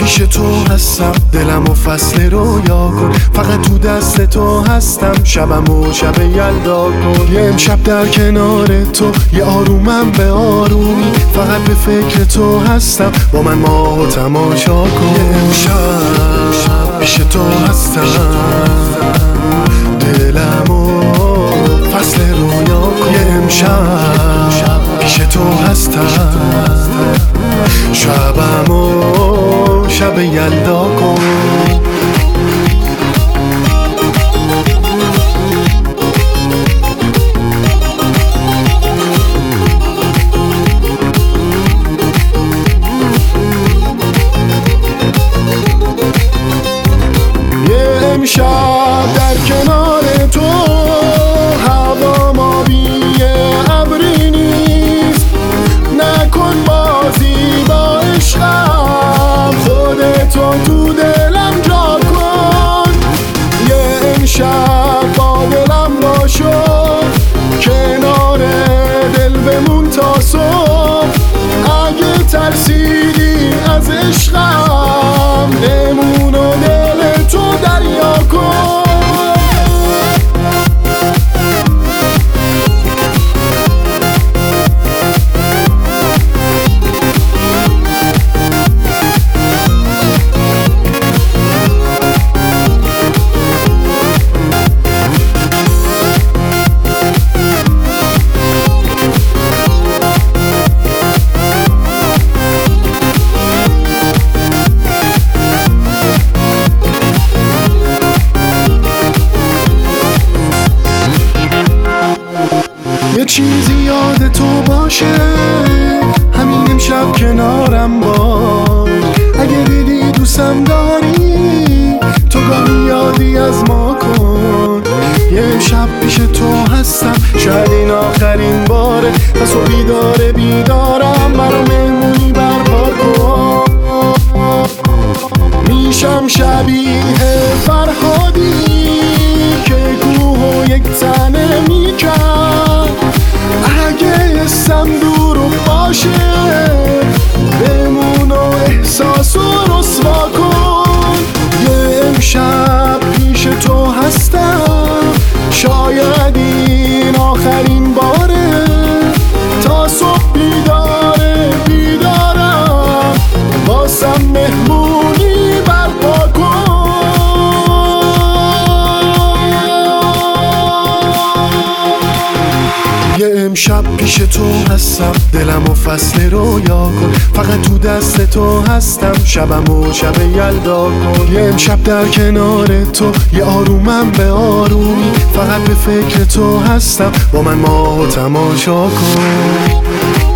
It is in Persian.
پیش تو هستم، دلم و فصل رویا کن. فقط تو دست تو هستم، شبم و شب یلدا کن. یه امشب در کنار تو، یه آرومم به آرومی. فقط به فکر تو هستم، با من ماه و تماشا کن. یه امشب پیش تو هستم، دلم و فصل رویا کن. یه امشب پیش تو هستم، شبم و شب یلدا کن. یه امشب در کنار تو، هوا مابیه ابری نیست. نکن بازی با عشقم، خودتو تو دلم جا کن. یه امشب با دلم باشو، کنار دل بمون تا صبح. اگه ترسیدی از عشقم، بمون و دل تو دریا کن. یه چیزی یاد تو باشه، همین امشب کنارم باش. اگه دیدی دوستم داری، تو گاهی یادی از ما کن. یه امشب پیش تو هستم، شاید این آخرین باره. پس و بیدارم، مرا مهمونی برپا کن. میشم شبیه فرهادی که کوه و یک تنه میکرد. اگه اسم دور باشه، بمون و احساس و رسوا کن. یه امشب پیش تو هستم، شاید این آخرین باره. تا صبح بیدارم، واسم مهمونی برپا کن. یه امشب پیش تو هستم، دلم و فصل رویا کن. فقط تو دست تو هستم، شبم و شب یلدا کن. یه امشب در کنار تو، یه آرومم به آرومی. فقط به فکر تو هستم، با من ماه و تماشا کن.